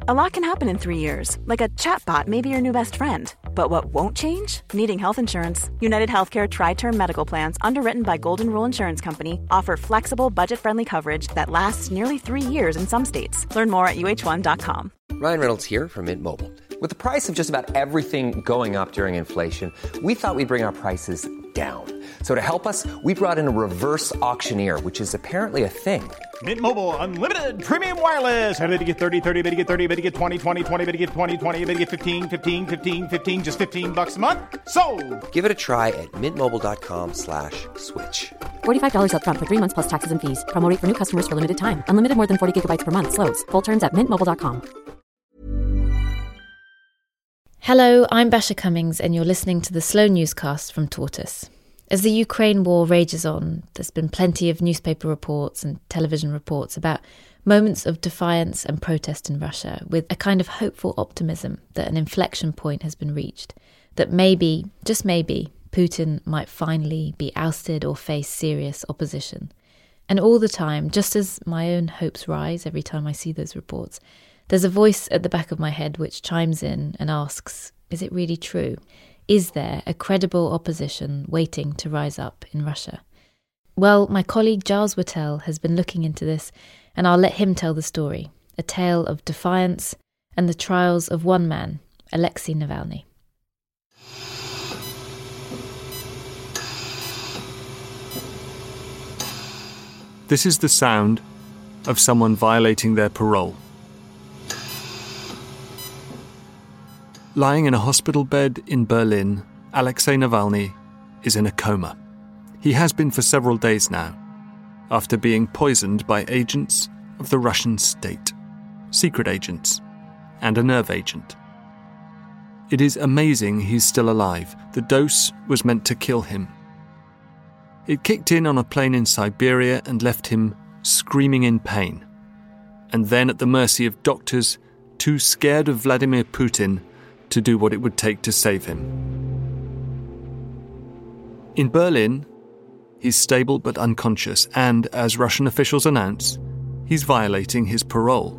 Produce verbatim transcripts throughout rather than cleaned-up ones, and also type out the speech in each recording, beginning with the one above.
A lot can happen in three years, like a chatbot may be your new best friend. But what won't change? Needing health insurance. United Healthcare Tri-Term Medical Plans, underwritten by Golden Rule Insurance Company, offer flexible, budget-friendly coverage that lasts nearly three years in some states. Learn more at U H one dot com. Ryan Reynolds here from Mint Mobile. With the price of just about everything going up during inflation, we thought we'd bring our prices down. So to help us, we brought in a reverse auctioneer, which is apparently a thing. Mint Mobile Unlimited Premium Wireless. How to get thirty, thirty, how to get thirty, how to get twenty, twenty, twenty, how to get twenty, twenty, how to get fifteen, fifteen, fifteen, fifteen, just fifteen bucks a month? Sold! Give it a try at mintmobile.com slash switch. forty-five dollars up front for three months plus taxes and fees. Promo rate for new customers for limited time. Unlimited more than forty gigabytes per month. Slows full terms at mint mobile dot com. Hello, I'm Basha Cummings and you're listening to the Slow Newscast from Tortoise. As the Ukraine war rages on, there's been plenty of newspaper reports and television reports about moments of defiance and protest in Russia, with a kind of hopeful optimism that an inflection point has been reached, that maybe, just maybe, Putin might finally be ousted or face serious opposition. And all the time, just as my own hopes rise every time I see those reports, there's a voice at the back of my head which chimes in and asks, is it really true? Is there a credible opposition waiting to rise up in Russia? Well, my colleague Giles Whittell has been looking into this, and I'll let him tell the story, a tale of defiance and the trials of one man, Alexei Navalny. This is the sound of someone violating their parole. Lying in a hospital bed in Berlin, Alexei Navalny is in a coma. He has been for several days now, after being poisoned by agents of the Russian state, secret agents, and a nerve agent. It is amazing he's still alive. The dose was meant to kill him. It kicked in on a plane in Siberia and left him screaming in pain, and then at the mercy of doctors too scared of Vladimir Putin to do what it would take to save him. In Berlin, he's stable but unconscious, and, as Russian officials announce, he's violating his parole.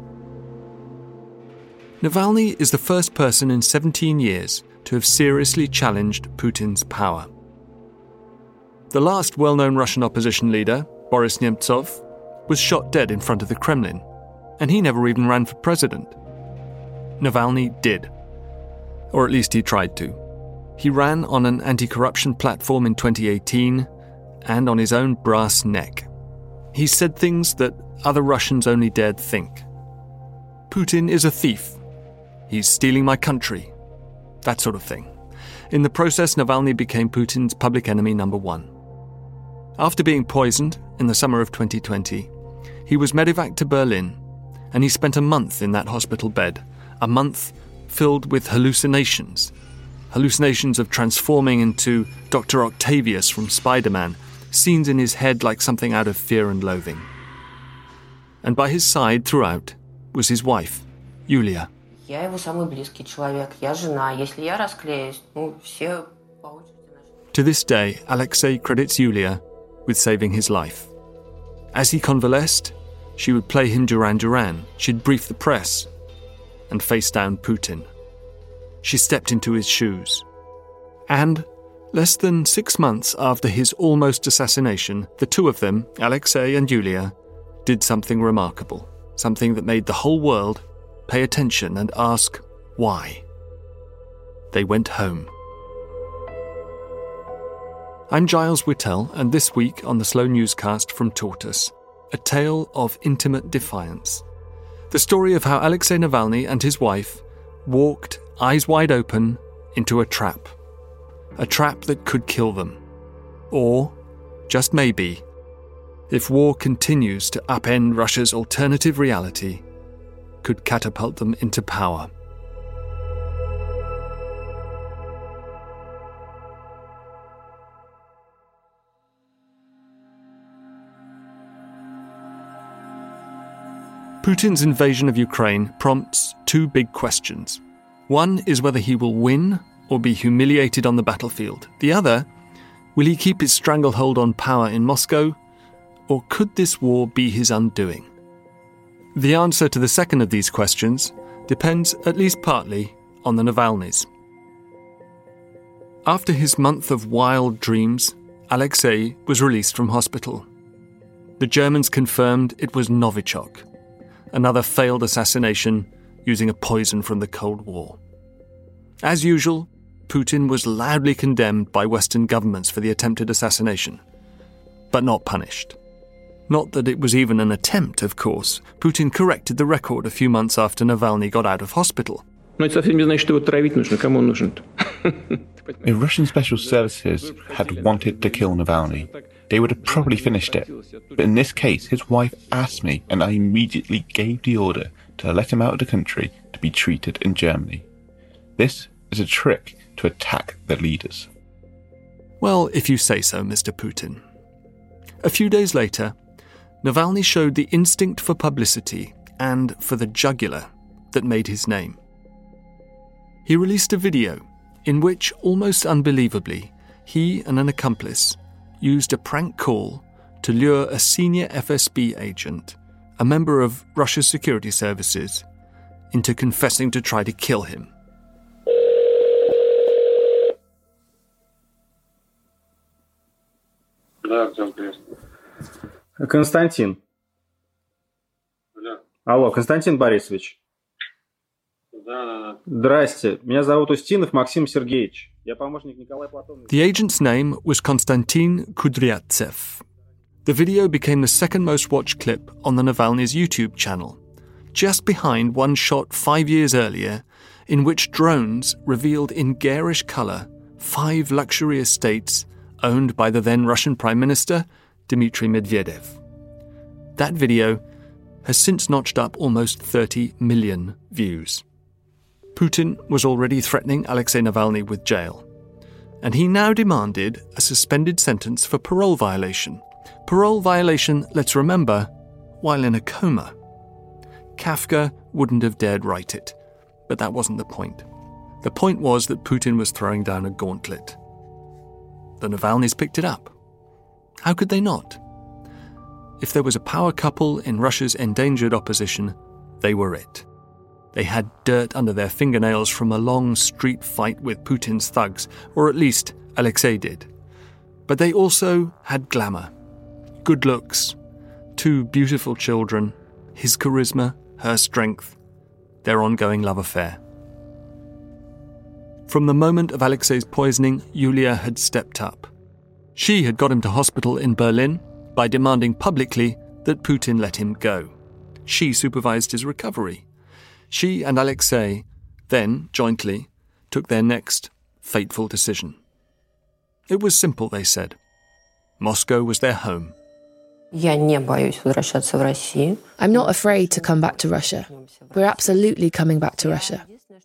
Navalny is the first person in seventeen years to have seriously challenged Putin's power. The last well-known Russian opposition leader, Boris Nemtsov, was shot dead in front of the Kremlin, and he never even ran for president. Navalny did. Or at least he tried to. He ran on an anti-corruption platform in twenty eighteen and on his own brass neck. He said things that other Russians only dared think. Putin is a thief. He's stealing my country. That sort of thing. In the process, Navalny became Putin's public enemy number one. After being poisoned in the summer of twenty twenty, he was medevaced to Berlin, and he spent a month in that hospital bed, a month filled with hallucinations. Hallucinations of transforming into Doctor Octavius from Spider-Man, scenes in his head like something out of Fear and Loathing. And by his side throughout was his wife, Yulia. Я его самый близкий человек, я жена. Если я расклеюсь, ну, все по очереди. To this day, Alexei credits Yulia with saving his life. As he convalesced, she would play him Duran Duran, she'd brief the press, and face down Putin. She stepped into his shoes. And, less than six months after his almost assassination, the two of them, Alexei and Yulia, did something remarkable, something that made the whole world pay attention and ask why. They went home. I'm Giles Whittell, and this week on the Slow Newscast from Tortoise, a tale of intimate defiance. The story of how Alexei Navalny and his wife walked, eyes wide open, into a trap. A trap that could kill them. Or, just maybe, if war continues to upend Russia's alternative reality, could catapult them into power. Putin's invasion of Ukraine prompts two big questions. One is whether he will win or be humiliated on the battlefield. The other, will he keep his stranglehold on power in Moscow, or could this war be his undoing? The answer to the second of these questions depends at least partly on the Navalnys. After his month of wild dreams, Alexei was released from hospital. The Germans confirmed it was Novichok, another failed assassination using a poison from the Cold War. As usual, Putin was loudly condemned by Western governments for the attempted assassination, but not punished. Not that it was even an attempt, of course. Putin corrected the record a few months after Navalny got out of hospital. If Russian special services had wanted to kill Navalny, they would have probably finished it. But in this case, his wife asked me, and I immediately gave the order to let him out of the country to be treated in Germany. This is a trick to attack the leaders. Well, if you say so, Mister Putin. A few days later, Navalny showed the instinct for publicity and for the jugular that made his name. He released a video in which, almost unbelievably, he and an accomplice used a prank call to lure a senior F S B agent, a member of Russia's security services, into confessing to try to kill him. Константин. Алло, Константин Борисович. Здрасте. Меня зовут Устинов Максим Сергеевич. Я помощник Николая Платоновича. The agent's name was Konstantin Kudryavtsev. The video became the second most watched clip on the Navalny's YouTube channel, just behind one shot five years earlier, in which drones revealed in garish colour five luxury estates owned by the then Russian Prime Minister, Dmitry Medvedev. That video has since notched up almost thirty million views. Putin was already threatening Alexei Navalny with jail, and he now demanded a suspended sentence for parole violation. Parole violation, let's remember, while in a coma. Kafka wouldn't have dared write it, but that wasn't the point. The point was that Putin was throwing down a gauntlet. The Navalnys picked it up. How could they not? If there was a power couple in Russia's endangered opposition, they were it. They had dirt under their fingernails from a long street fight with Putin's thugs, or at least Alexei did. But they also had glamour, good looks, two beautiful children, his charisma, her strength, their ongoing love affair. From the moment of Alexei's poisoning, Yulia had stepped up. She had got him to hospital in Berlin by demanding publicly that Putin let him go. She supervised his recovery. She and Alexei then, jointly, took their next fateful decision. It was simple, they said. Moscow was their home. Я не боюсь возвращаться в Россию. I'm not afraid to come back to Russia. We're absolutely coming back to Russia.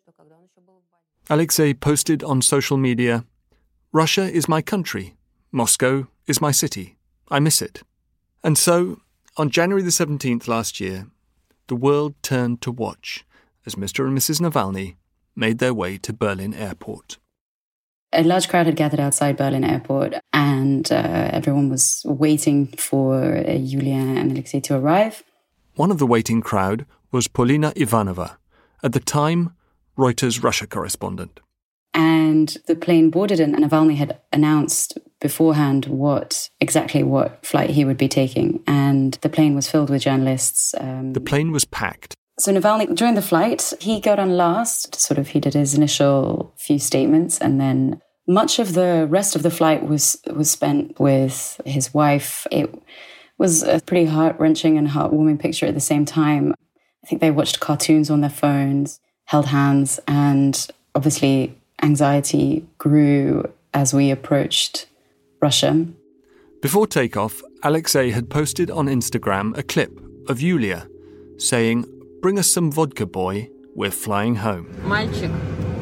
Alexei posted on social media, Russia is my country. Moscow is my city. I miss it. And so, on January the seventeenth last year, the world turned to watch as Mister and Missus Navalny made their way to Berlin airport. A large crowd had gathered outside Berlin airport, and uh, everyone was waiting for uh, Yulia and Alexei to arrive. One of the waiting crowd was Polina Ivanova, at the time Reuters Russia correspondent. And the plane boarded, and Navalny had announced beforehand what exactly what flight he would be taking, and the plane was filled with journalists. Um, the plane was packed. So Navalny, during the flight, he got on last. Sort of, he did his initial few statements, and then much of the rest of the flight was was spent with his wife. It was a pretty heart-wrenching and heartwarming picture at the same time. I think they watched cartoons on their phones, held hands, and obviously anxiety grew as we approached Russia. Before takeoff, Alexei had posted on Instagram a clip of Yulia saying, "Bring us some vodka, boy. We're flying home." Мальчик,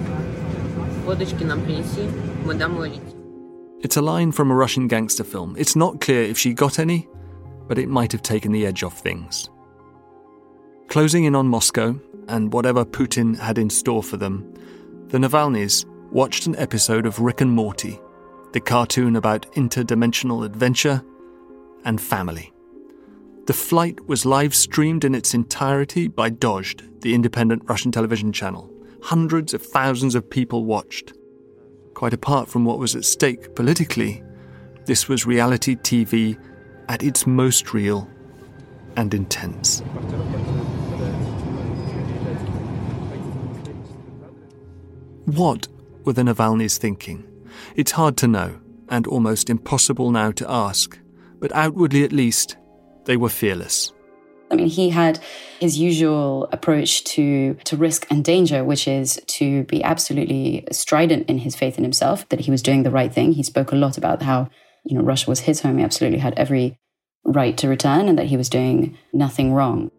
водочки нам принеси, мы домой летим. It's a line from a Russian gangster film. It's not clear if she got any, but it might have taken the edge off things. Closing in on Moscow, and whatever Putin had in store for them, the Navalnys watched an episode of Rick and Morty, the cartoon about interdimensional adventure and family. The flight was live-streamed in its entirety by Dozhd, the independent Russian television channel. Hundreds of thousands of people watched. Quite apart from what was at stake politically, this was reality T V at its most real and intense. What were the Navalny's thinking? It's hard to know, and almost impossible now to ask, but outwardly at least, they were fearless. I mean, he had his usual approach to, to risk and danger, which is to be absolutely strident in his faith in himself, that he was doing the right thing. He spoke a lot about how, you know, Russia was his home. He absolutely had every right to return and that he was doing nothing wrong.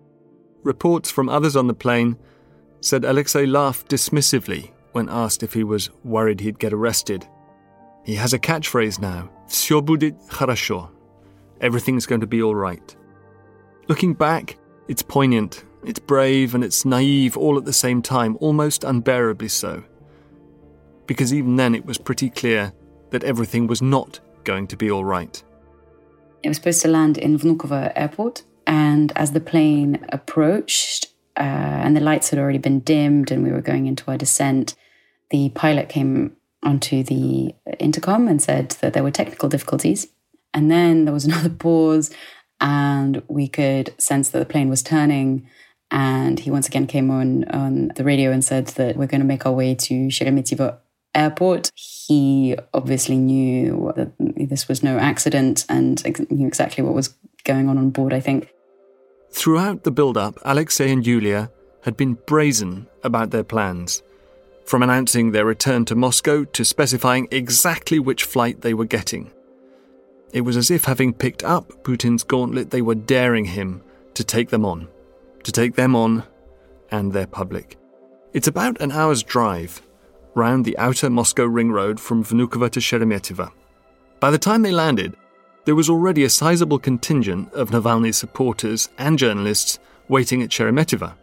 Reports from others on the plane said Alexei laughed dismissively when asked if he was worried he'd get arrested. He has a catchphrase now, «Всё будет хорошо». Everything's going to be all right. Looking back, it's poignant, it's brave, and it's naive all at the same time, almost unbearably so. Because even then it was pretty clear that everything was not going to be all right. It was supposed to land in Vnukovo airport, and as the plane approached, uh, and the lights had already been dimmed and we were going into our descent, the pilot came onto the intercom and said that there were technical difficulties. And then there was another pause, and we could sense that the plane was turning. And he once again came on, on the radio and said that we're going to make our way to Sheremetyevo airport. He obviously knew that this was no accident and knew exactly what was going on on board, I think. Throughout the build-up, Alexei and Yulia had been brazen about their plans, from announcing their return to Moscow to specifying exactly which flight they were getting. It was as if, having picked up Putin's gauntlet, they were daring him to take them on, to take them on and their public. It's about an hour's drive round the outer Moscow ring road from Vnukovo to Sheremetyevo. By the time they landed, there was already a sizable contingent of Navalny's supporters and journalists waiting at Sheremetyevo.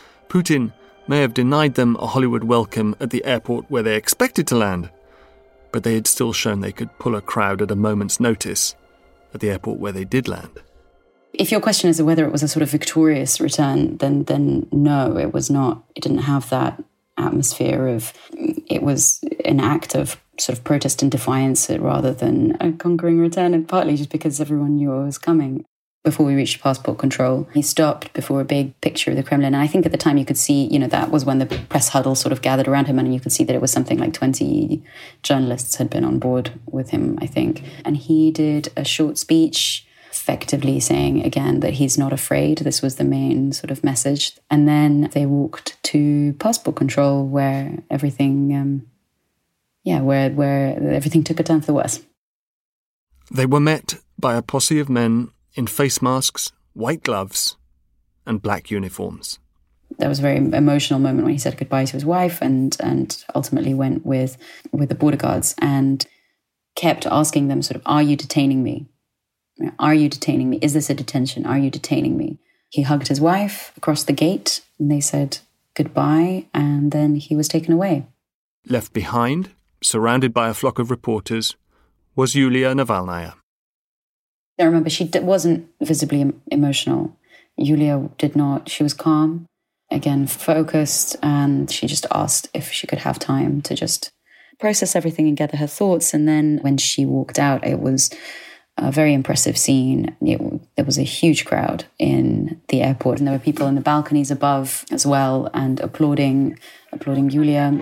Putin may have denied them a Hollywood welcome at the airport where they expected to land, but they had still shown they could pull a crowd at a moment's notice at the airport where they did land. If your question is whether it was a sort of victorious return, then then no, it was not. It didn't have that atmosphere of, it was an act of sort of protest and defiance rather than a conquering return, and partly just because everyone knew what was coming. Before we reached passport control, he stopped before a big picture of the Kremlin. And I think at the time you could see, you know, that was when the press huddle sort of gathered around him, and you could see that it was something like twenty journalists had been on board with him, I think. And he did a short speech, effectively saying, again, that he's not afraid. This was the main sort of message. And then they walked to passport control where everything, um, yeah, where, where everything took a turn for the worse. They were met by a posse of men in face masks, white gloves, and black uniforms. There was a very emotional moment when he said goodbye to his wife and and ultimately went with, with the border guards and kept asking them sort of, are you detaining me? Are you detaining me? Is this a detention? Are you detaining me? He hugged his wife across the gate and they said goodbye, and then he was taken away. Left behind, surrounded by a flock of reporters, was Yulia Navalnaya. I remember she wasn't visibly emotional. Yulia did not. She was calm, again, focused, and she just asked if she could have time to just process everything and gather her thoughts. And then when she walked out, it was a very impressive scene. It, there was a huge crowd in the airport, and there were people in the balconies above as well, and applauding, applauding Yulia.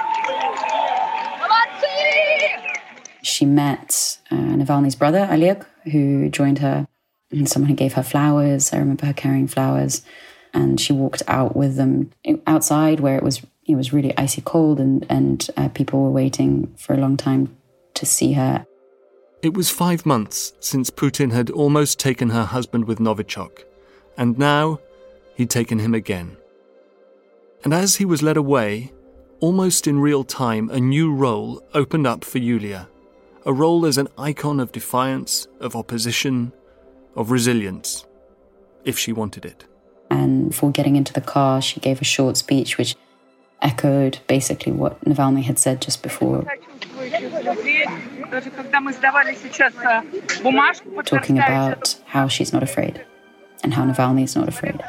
She met uh, Navalny's brother, Oleg, who joined her, and someone who gave her flowers. I remember her carrying flowers, and she walked out with them outside where it was it was really icy cold, and, and uh, people were waiting for a long time to see her. It was five months since Putin had almost taken her husband with Novichok, and now he'd taken him again. And as he was led away, almost in real time, a new role opened up for Yulia. A role as an icon of defiance, of opposition, of resilience, if she wanted it. And before getting into the car, she gave a short speech which echoed basically what Navalny had said just before. Talking about how she's not afraid. and how Navalny is not afraid.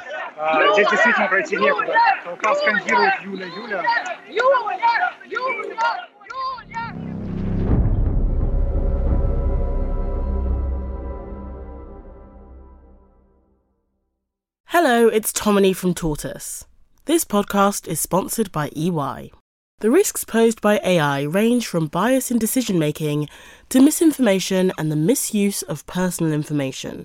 Hello, it's Tomini from Tortoise. This podcast is sponsored by E Y. The risks posed by A I range from bias in decision-making to misinformation and the misuse of personal information,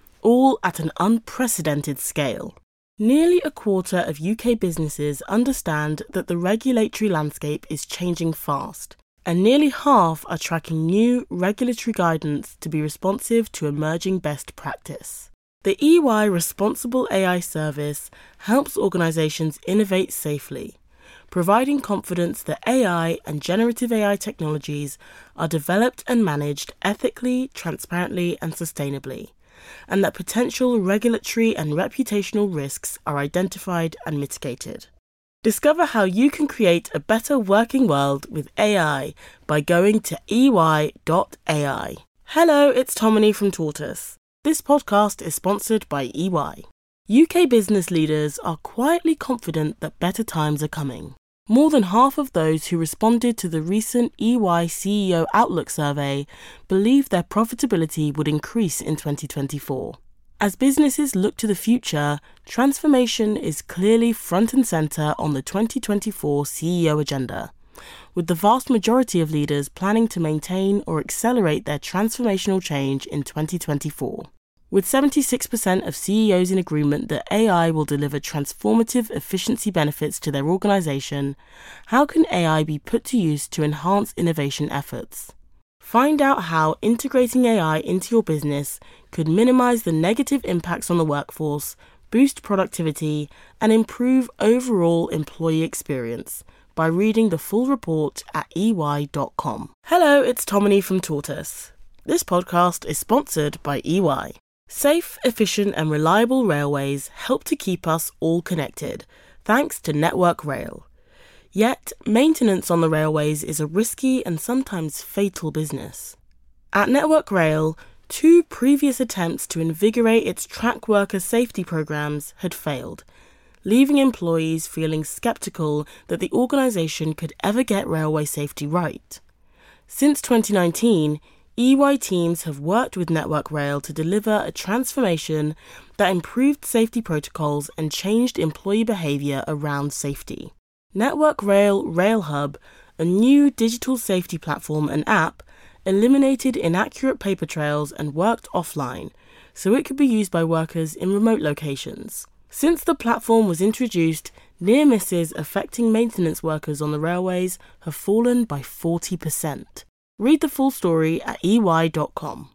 all at an unprecedented scale. Nearly a quarter of U K businesses understand that the regulatory landscape is changing fast, and nearly half are tracking new regulatory guidance to be responsive to emerging best practice. The E Y Responsible A I Service helps organisations innovate safely, providing confidence that A I and generative A I technologies are developed and managed ethically, transparently and sustainably, and that potential regulatory and reputational risks are identified and mitigated. Discover how you can create a better working world with A I by going to e y dot a i. Hello, it's Tomini from Tortoise. This podcast is sponsored by E Y. U K business leaders are quietly confident that better times are coming. More than half of those who responded to the recent E Y C E O Outlook survey believe their profitability would increase in twenty twenty-four. As businesses look to the future, transformation is clearly front and centre on the twenty twenty-four C E O agenda, with the vast majority of leaders planning to maintain or accelerate their transformational change in twenty twenty-four. With seventy-six percent of C E Os in agreement that A I will deliver transformative efficiency benefits to their organisation, how can A I be put to use to enhance innovation efforts? Find out how integrating A I into your business could minimise the negative impacts on the workforce, boost productivity, and improve overall employee experience by reading the full report at e y dot com. Hello, it's Tomini from Tortoise. This podcast is sponsored by E Y. Safe, efficient and reliable railways help to keep us all connected, thanks to Network Rail. Yet, maintenance on the railways is a risky and sometimes fatal business. At Network Rail, two previous attempts to invigorate its track worker safety programmes had failed, leaving employees feeling sceptical that the organisation could ever get railway safety right. Since twenty nineteen, E Y teams have worked with Network Rail to deliver a transformation that improved safety protocols and changed employee behaviour around safety. Network Rail Rail Hub, a new digital safety platform and app, eliminated inaccurate paper trails and worked offline, so it could be used by workers in remote locations. Since the platform was introduced, near misses affecting maintenance workers on the railways have fallen by forty percent. Read the full story at e y dot com.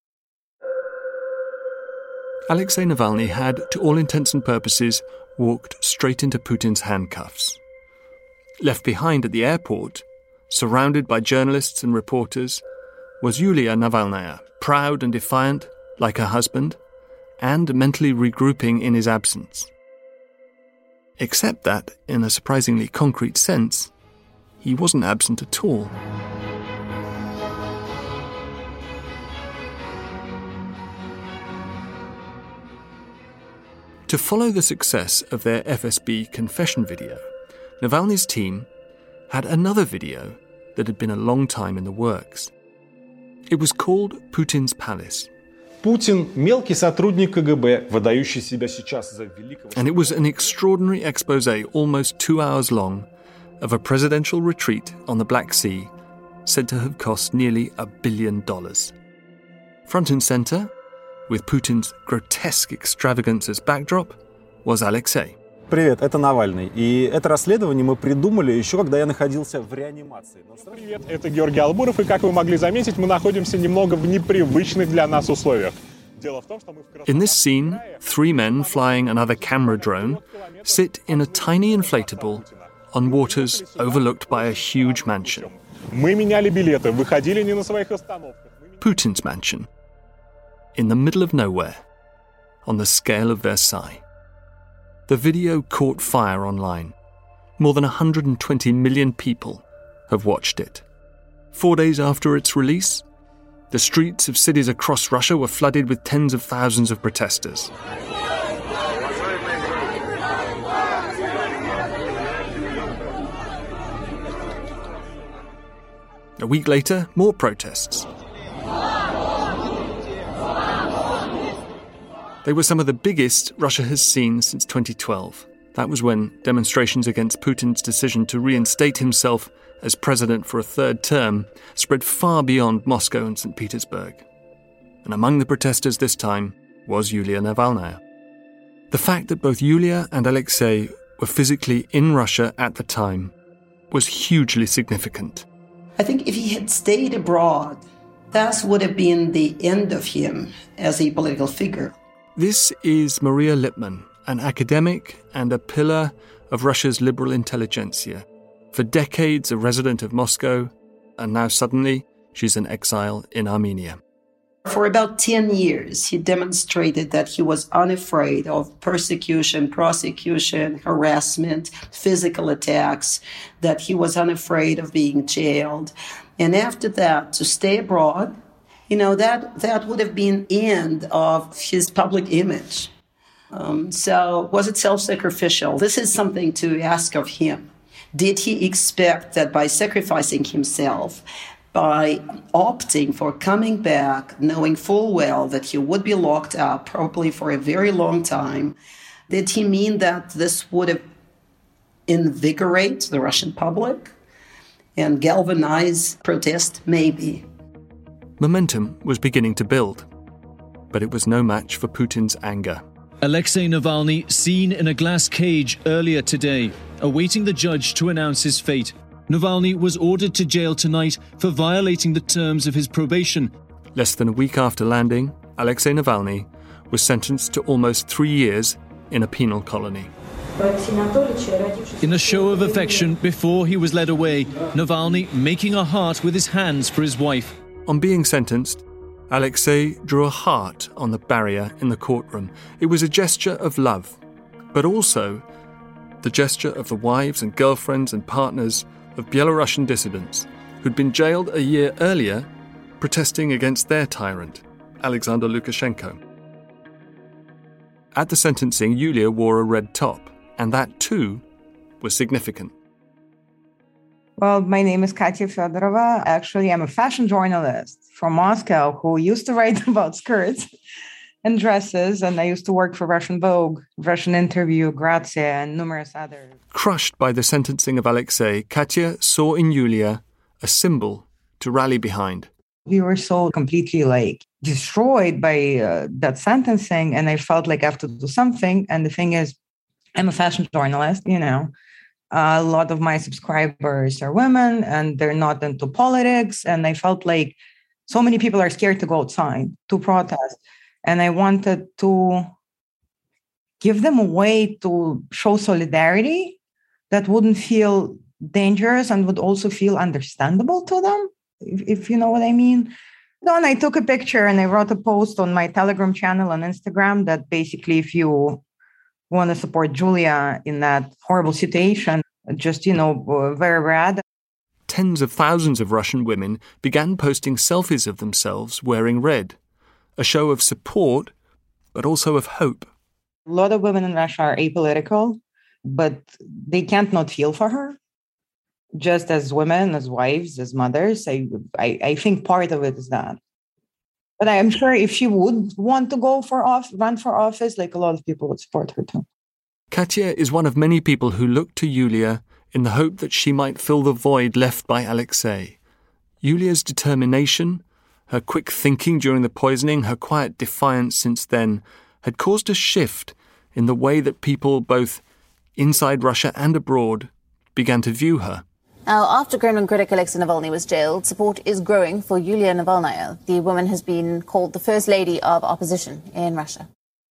Alexei Navalny had, to all intents and purposes, walked straight into Putin's handcuffs. Left behind at the airport, surrounded by journalists and reporters, was Yulia Navalnaya, proud and defiant, like her husband, and mentally regrouping in his absence. Except that, in a surprisingly concrete sense, he wasn't absent at all. To follow the success of their F S B confession video, Navalny's team had another video that had been a long time in the works. It was called Putin's Palace. Путин – мелкий сотрудник К Г Б, выдающий себя сейчас за великого... And it was an extraordinary exposé, almost two hours long, of a presidential retreat on the Black Sea, said to have cost nearly a billion dollars. Front and centre, with Putin's grotesque extravagance as backdrop, was Alexei. Привет, это Навальный. И это расследование мы придумали еще, когда я находился в реанимации. Привет, это Георгий Албуров, и, как вы могли заметить, мы находимся немного в непривычных для нас условиях. Дело в том, что мы в In this scene, three men flying another camera drone sit in a tiny inflatable on waters overlooked by a huge mansion. Мы меняли билеты, выходили не на своих остановках. Putin's mansion. In the middle of nowhere, on the scale of Versailles. The video caught fire online. More than one hundred twenty million people have watched it. Four days after its release, The streets of cities across Russia were flooded with tens of thousands of protesters. A week later, more protests. They were some of the biggest Russia has seen since twenty twelve. That was when demonstrations against Putin's decision to reinstate himself as president for a third term spread far beyond Moscow and Saint Petersburg. And among the protesters this time was Yulia Navalnaya. The fact that both Yulia and Alexei were physically in Russia at the time was hugely significant. I think if he had stayed abroad, that would have been the end of him as a political figure. This is Maria Lipman, an academic and a pillar of Russia's liberal intelligentsia. For decades a resident of Moscow, and now suddenly she's in exile in Armenia. For about ten years, he demonstrated that he was unafraid of persecution, prosecution, harassment, physical attacks, that he was unafraid of being jailed. And after that, to stay abroad, you know, that, that would have been the end of his public image. Um, so was it self-sacrificial? This is something to ask of him. Did he expect that by sacrificing himself, by opting for coming back, knowing full well that he would be locked up probably for a very long time, did he mean that this would have invigorate the Russian public and galvanize protest? Maybe. Momentum was beginning to build, but it was no match for Putin's anger. Alexei Navalny seen in a glass cage earlier today, awaiting the judge to announce his fate. Navalny was ordered to jail tonight for violating the terms of his probation. Less than a week after landing, Alexei Navalny was sentenced to almost three years in a penal colony. In a show of affection before he was led away, Navalny making a heart with his hands for his wife. On being sentenced, Alexei drew a heart on the barrier in the courtroom. It was a gesture of love, but also the gesture of the wives and girlfriends and partners of Belarusian dissidents who'd been jailed a year earlier protesting against their tyrant, Alexander Lukashenko. At the sentencing, Yulia wore a red top, and that too was significant. Well, my name is Katya Fedorova. Actually, I'm a fashion journalist from Moscow who used to write about skirts and dresses, and I used to work for Russian Vogue, Russian Interview, Grazia, and numerous others. Crushed by the sentencing of Alexei, Katya saw in Yulia a symbol to rally behind. We were so completely like destroyed by uh, that sentencing, and I felt like I have to do something. And the thing is, I'm a fashion journalist, you know. Uh, a lot of my subscribers are women, and they're not into politics. And I felt like so many people are scared to go outside to protest. And I wanted to give them a way to show solidarity that wouldn't feel dangerous and would also feel understandable to them, if, if you know what I mean. And I took a picture and I wrote a post on my Telegram channel on Instagram that basically if you want to support Julia in that horrible situation, just, you know, very bad. Tens of thousands of Russian women began posting selfies of themselves wearing red, a show of support, but also of hope. A lot of women in Russia are apolitical, but they can't not feel for her. Just as women, as wives, as mothers, I, I, I think part of it is that. But I am sure if she would want to go for off, run for office, like a lot of people would support her too. Katya is one of many people who look to Yulia in the hope that she might fill the void left by Alexei. Yulia's determination, her quick thinking during the poisoning, her quiet defiance since then, had caused a shift in the way that people, both inside Russia and abroad, began to view her. Now, after Kremlin critic Alexei Navalny was jailed, support is growing for Yulia Navalnaya. The woman has been called the first lady of opposition in Russia.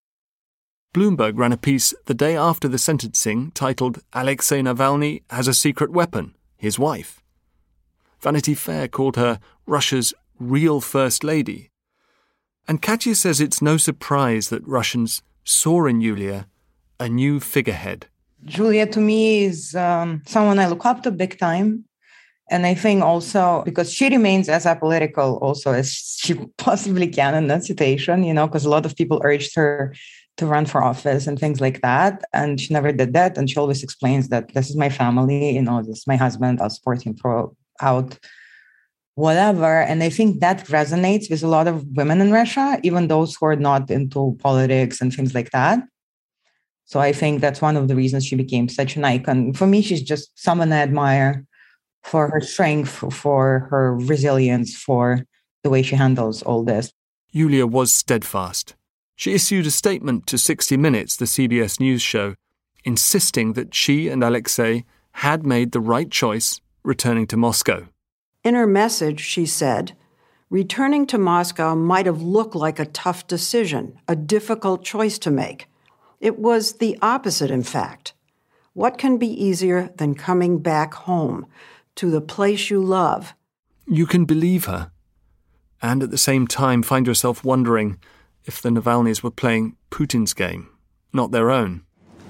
Bloomberg ran a piece the day after the sentencing titled Alexei Navalny has a secret weapon, his wife. Vanity Fair called her Russia's real first lady. And Katya says it's no surprise that Russians saw in Yulia a new figurehead. Julia, to me, is um, someone I look up to big time. And I think also because she remains as apolitical also as she possibly can in that situation, you know, because a lot of people urged her to run for office and things like that. And she never did that. And she always explains that this is my family, you know, this is my husband, I'll support him throughout whatever. And I think that resonates with a lot of women in Russia, even those who are not into politics and things like that. So I think that's one of the reasons she became such an icon. For me, she's just someone I admire for her strength, for her resilience, for the way she handles all this. Yulia was steadfast. She issued a statement to sixty minutes, the C B S News show, insisting that she and Alexei had made the right choice returning to Moscow. In her message, she said, returning to Moscow might have looked like a tough decision, a difficult choice to make. It was the opposite, in fact. What can be easier than coming back home, to the place you love? You can believe her, and at the same time find yourself wondering if the Navalnys were playing Putin's game, not their own.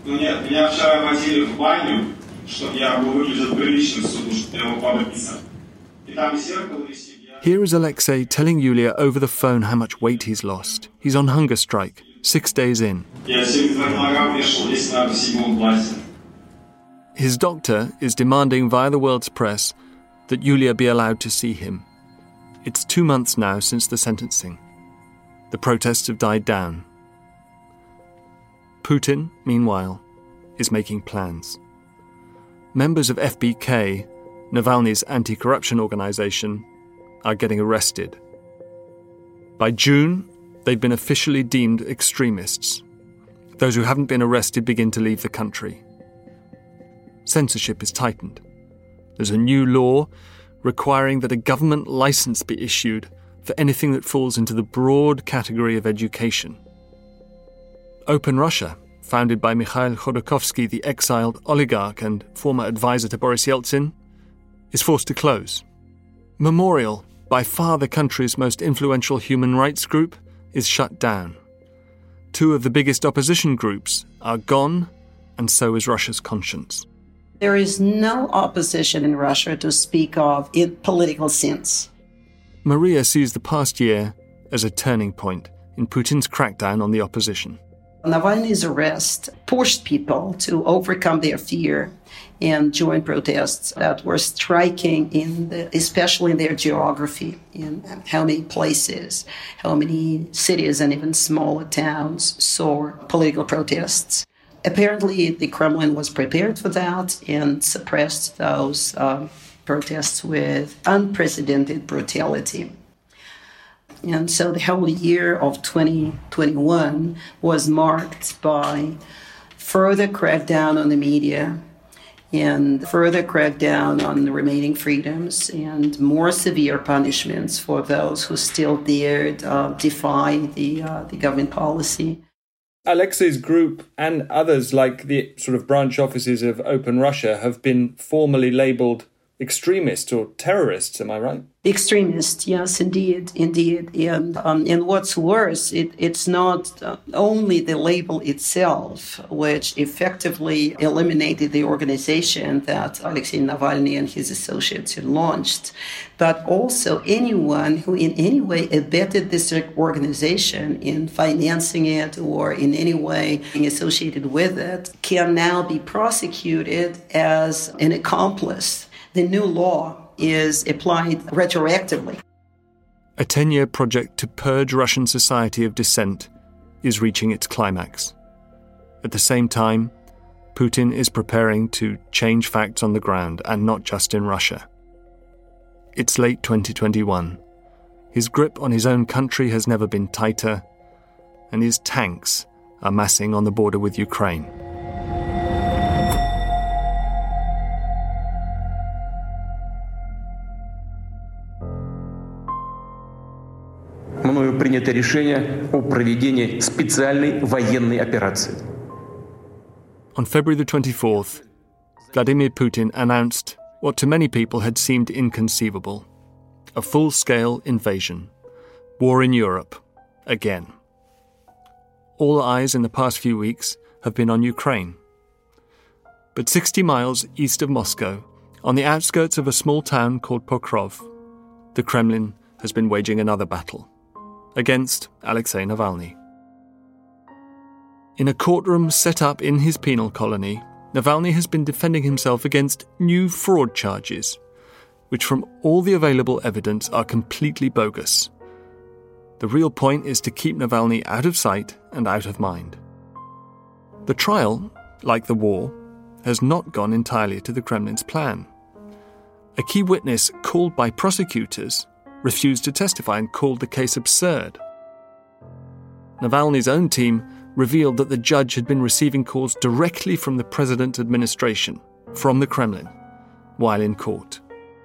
Here is Alexei telling Yulia over the phone how much weight he's lost. He's on hunger strike, six days in. His doctor is demanding via the world's press that Yulia be allowed to see him. It's two months now since the sentencing. The protests have died down. Putin, meanwhile, is making plans. Members of F B K, Navalny's anti-corruption organization, are getting arrested. By June, they've been officially deemed extremists. Those who haven't been arrested begin to leave the country. Censorship is tightened. There's a new law requiring that a government license be issued for anything that falls into the broad category of education. Open Russia, founded by Mikhail Khodorkovsky, the exiled oligarch and former advisor to Boris Yeltsin, is forced to close. Memorial, by far the country's most influential human rights group, is shut down. Two of the biggest opposition groups are gone, and so is Russia's conscience. There is no opposition in Russia to speak of in political sense. Maria sees the past year as a turning point in Putin's crackdown on the opposition. Navalny's arrest pushed people to overcome their fear and join protests that were striking, in the, especially in their geography, in how many places, how many cities and even smaller towns saw political protests. Apparently, the Kremlin was prepared for that and suppressed those uh, protests with unprecedented brutality. And so the whole year of twenty twenty-one was marked by further crackdown on the media and further crackdown on the remaining freedoms and more severe punishments for those who still dared uh, defy the, uh, the government policy. Alexei's group and others like the sort of branch offices of Open Russia have been formally labelled extremists or terrorists, am I right? Extremists, yes, indeed, indeed. And um, and what's worse, it, it's not uh, only the label itself, which effectively eliminated the organization that Alexei Navalny and his associates had launched, but also anyone who in any way abetted this organization in financing it or in any way being associated with it can now be prosecuted as an accomplice. The new law is applied retroactively. A ten-year project to purge Russian society of dissent is reaching its climax. At the same time, Putin is preparing to change facts on the ground, and not just in Russia. It's late twenty twenty-one. His grip on his own country has never been tighter, and his tanks are massing on the border with Ukraine. Мною принято решение о проведении специальной военной операции. On February the twenty-fourth, Vladimir Putin announced what to many people had seemed inconceivable: a full-scale invasion, war in Europe, again. All eyes in the past few weeks have been on Ukraine. But sixty miles east of Moscow, On the outskirts of a small town called Pokrov, the Kremlin has been waging another battle against Alexei Navalny. In a courtroom set up in his penal colony, Navalny has been defending himself against new fraud charges, which from all the available evidence are completely bogus. The real point is to keep Navalny out of sight and out of mind. The trial, like the war, has not gone entirely to the Kremlin's plan. A key witness called by prosecutors refused to testify and called the case absurd. Navalny's own team revealed that the judge had been receiving calls directly from the president's administration, from the Kremlin, while in court.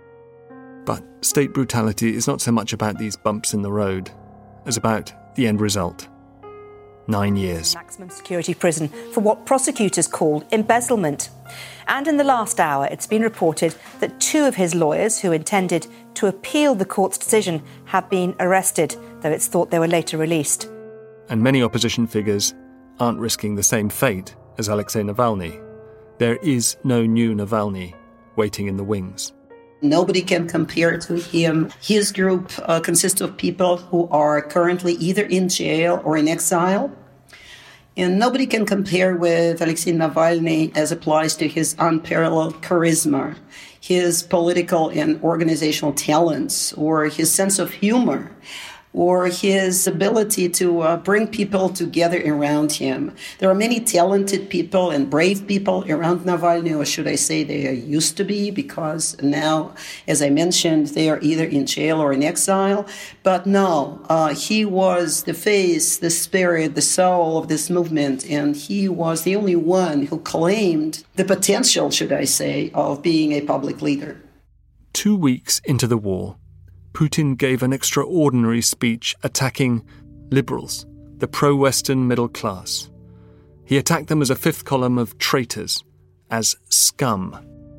But state brutality is not so much about these bumps in the road as about the end result. Nine years. Maximum security prison for what prosecutors called embezzlement. And in the last hour, it's been reported that two of his lawyers who intended to appeal the court's decision have been arrested, though it's thought they were later released. And many opposition figures aren't risking the same fate as Alexei Navalny. There is no new Navalny waiting in the wings. Nobody can compare to him. His group uh, consists of people who are currently either in jail or in exile. And nobody can compare with Alexei Navalny as applies to his unparalleled charisma, his political and organizational talents, or his sense of humor, or his ability to uh, bring people together around him. There are many talented people and brave people around Navalny, or should I say they used to be, because now, as I mentioned, they are either in jail or in exile. But no, uh, he was the face, the spirit, the soul of this movement, and he was the only one who claimed the potential, should I say, of being a public leader. Two weeks into the war, Putin gave an extraordinary speech attacking liberals, the pro-Western middle class. He attacked them as a fifth column of traitors, as scum.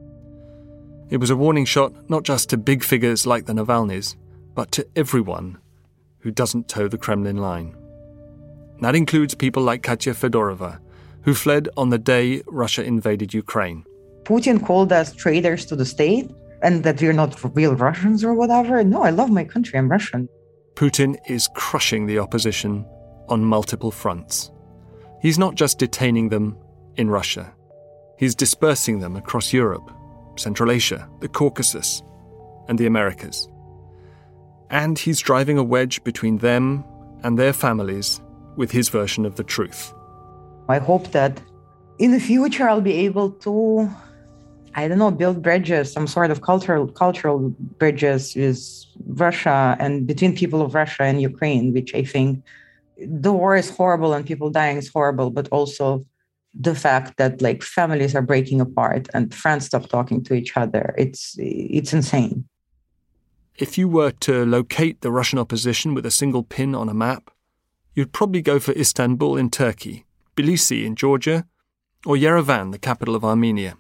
It was a warning shot not just to big figures like the Navalnys, but to everyone who doesn't toe the Kremlin line. That includes people like Katya Fedorova, who fled on the day Russia invaded Ukraine. Putin called us traitors to the state, and that we're not real Russians or whatever. No, I love my country. I'm Russian. Putin is crushing the opposition on multiple fronts. He's not just detaining them in Russia. He's dispersing them across Europe, Central Asia, the Caucasus, and the Americas. And he's driving a wedge between them and their families with his version of the truth. I hope that in the future I'll be able to, I don't know, build bridges, some sort of cultural cultural bridges with Russia and between people of Russia and Ukraine, which I think the war is horrible and people dying is horrible, but also the fact that like families are breaking apart and friends stop talking to each other. It's it's insane. If you were to locate the Russian opposition with a single pin on a map, you'd probably go for Istanbul in Turkey, Tbilisi in Georgia, or Yerevan, the capital of Armenia.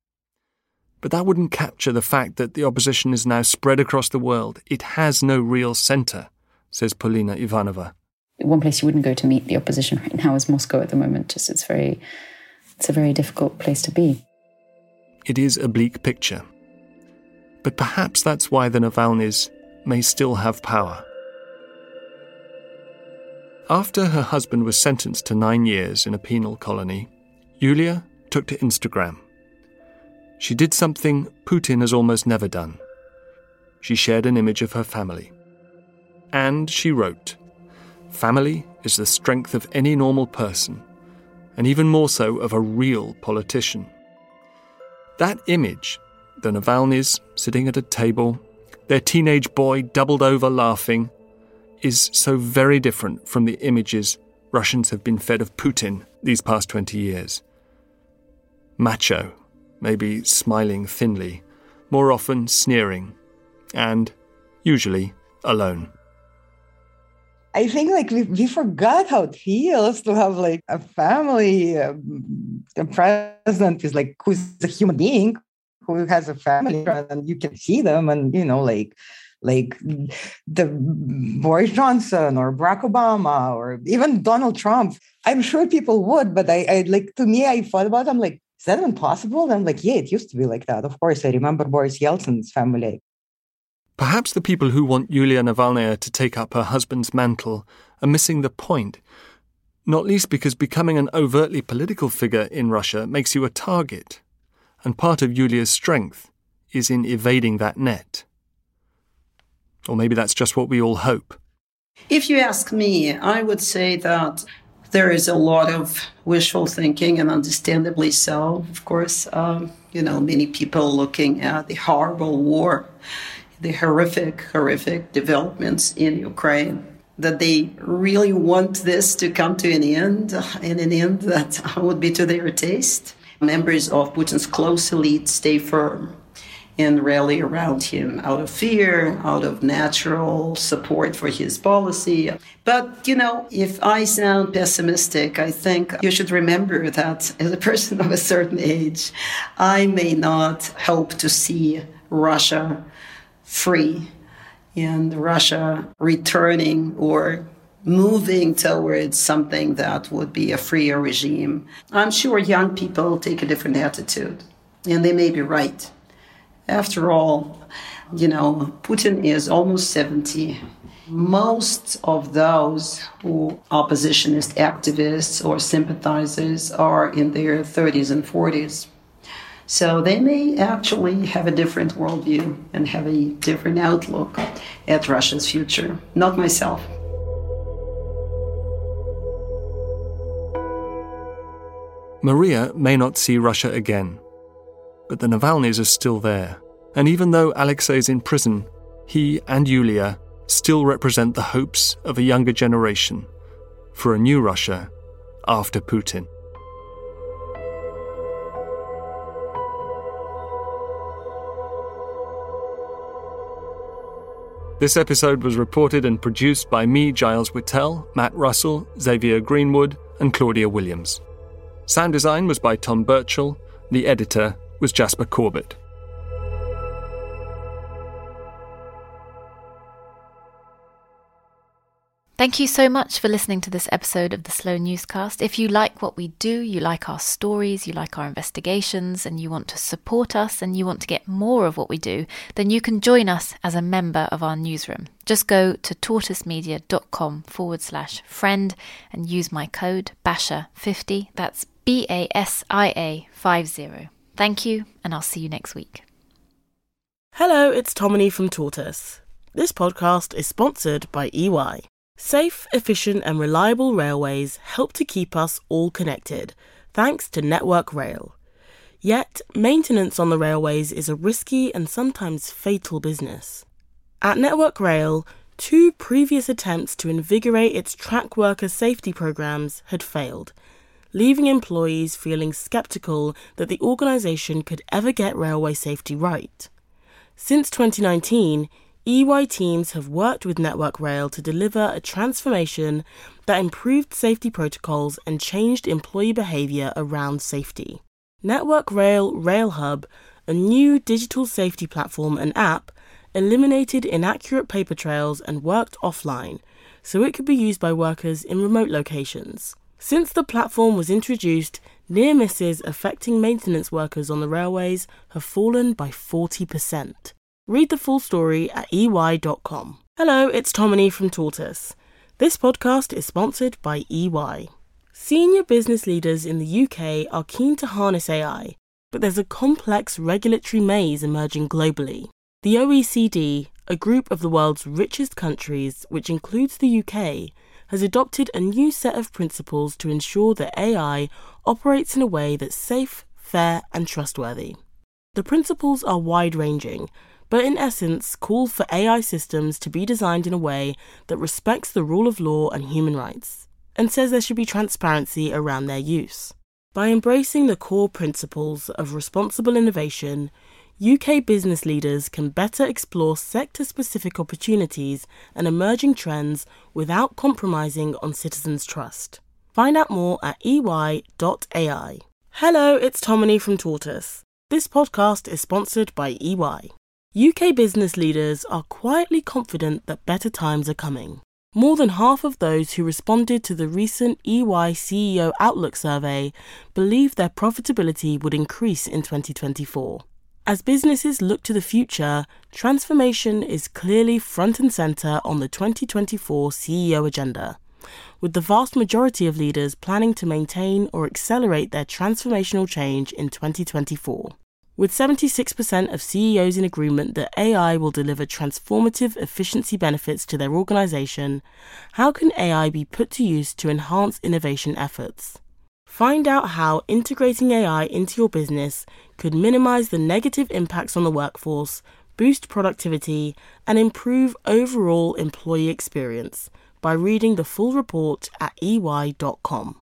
But that wouldn't capture the fact that the opposition is now spread across the world. It has no real centre, says Polina Ivanova. One place you wouldn't go to meet the opposition right now is Moscow at the moment. Just it's very, it's a very difficult place to be. It is a bleak picture. But perhaps that's why the Navalnys may still have power. After her husband was sentenced to nine years in a penal colony, Yulia took to Instagram. She did something Putin has almost never done. She shared an image of her family. And she wrote, "Family is the strength of any normal person, and even more so of a real politician." That image, the Navalnys sitting at a table, their teenage boy doubled over laughing, is so very different from the images Russians have been fed of Putin these past twenty years. Macho, maybe smiling thinly, more often sneering, and usually alone. I think like we, we forgot how it feels to have like a family. Um, the president is like who's a human being who has a family, and you can see them, and you know, like like the Boris Johnson or Barack Obama or even Donald Trump. I'm sure people would, but I, I like to me, I thought about them like is that even possible? I'm like, yeah, it used to be like that. Of course, I remember Boris Yeltsin's family. Perhaps the people who want Yulia Navalnaya to take up her husband's mantle are missing the point, not least because becoming an overtly political figure in Russia makes you a target, and part of Yulia's strength is in evading that net. Or maybe that's just what we all hope. If you ask me, I would say that there is a lot of wishful thinking, and understandably so. Of course, um, you know, many people looking at the horrible war, the horrific, horrific developments in Ukraine, that they really want this to come to an end, and an end that would be to their taste. Members of Putin's close elite stay firm and rally around him out of fear, out of natural support for his policy. But, you know, if I sound pessimistic, I think you should remember that as a person of a certain age, I may not hope to see Russia free and Russia returning or moving towards something that would be a freer regime. I'm sure young people take a different attitude, and they may be right. After all, you know, Putin is almost seventy. Most of those who oppositionist activists or sympathizers are in their thirties and forties. So they may actually have a different worldview and have a different outlook at Russia's future. Not myself. Maria may not see Russia again, but the Navalnys are still there. And even though Alexei is in prison, he and Yulia still represent the hopes of a younger generation for a new Russia after Putin. This episode was reported and produced by me, Giles Whittell, Matt Russell, Xavier Greenwood, and Claudia Williams. Sound design was by Tom Birchall. The editor was Jasper Corbett. Thank you so much for listening to this episode of the Slow Newscast. If you like what we do, you like our stories, you like our investigations, and you want to support us and you want to get more of what we do, then you can join us as a member of our newsroom. Just go to tortoisemedia.com forward slash friend and use my code Basha fifty. That's B A S I A fifty. Thank you, and I'll see you next week. Hello, it's Tomini from Tortoise. This podcast is sponsored by E Y. Safe, efficient and reliable railways help to keep us all connected, thanks to Network Rail. Yet, maintenance on the railways is a risky and sometimes fatal business. At Network Rail, two previous attempts to invigorate its track worker safety programs had failed, leaving employees feeling sceptical that the organisation could ever get railway safety right. Since twenty nineteen, E Y teams have worked with Network Rail to deliver a transformation that improved safety protocols and changed employee behaviour around safety. Network Rail Rail Hub, a new digital safety platform and app, eliminated inaccurate paper trails and worked offline, so it could be used by workers in remote locations. Since the platform was introduced, near misses affecting maintenance workers on the railways have fallen by forty percent. Read the full story at E Y dot com. Hello, it's Tomini from Tortoise. This podcast is sponsored by E Y. Senior business leaders in the U K are keen to harness A I, but there's a complex regulatory maze emerging globally. The O E C D, a group of the world's richest countries, which includes the U K, has adopted a new set of principles to ensure that A I operates in a way that's safe, fair, and trustworthy. The principles are wide-ranging, but in essence call for A I systems to be designed in a way that respects the rule of law and human rights, and says there should be transparency around their use. By embracing the core principles of responsible innovation, U K business leaders can better explore sector-specific opportunities and emerging trends without compromising on citizens' trust. Find out more at E Y dot A I. Hello, it's Tomini from Tortoise. This podcast is sponsored by E Y. U K business leaders are quietly confident that better times are coming. More than half of those who responded to the recent E Y C E O Outlook survey believed their profitability would increase in twenty twenty-four. As businesses look to the future, transformation is clearly front and centre on the twenty twenty-four C E O agenda, with the vast majority of leaders planning to maintain or accelerate their transformational change in twenty twenty-four. With seventy-six percent of C E Os in agreement that A I will deliver transformative efficiency benefits to their organisation, how can A I be put to use to enhance innovation efforts? Find out how integrating A I into your business could minimise the negative impacts on the workforce, boost productivity, and improve overall employee experience by reading the full report at E Y dot com.